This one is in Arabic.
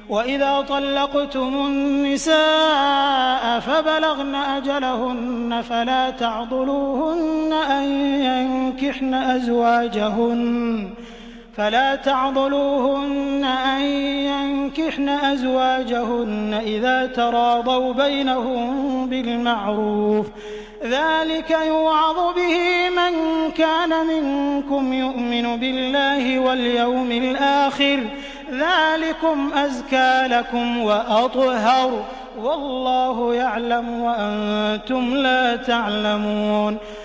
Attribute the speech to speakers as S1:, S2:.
S1: وإذا طلقتم النساء فبلغن أجلهن فلا تعضلوهن أن ينكحن أزواجهن إذا تراضوا بينهم بالمعروف، ذلك يوعظ به من كان منكم يؤمن بالله واليوم الآخر، ذلكم أزكى لكم وأطهر، والله يعلم وأنتم لا تعلمون.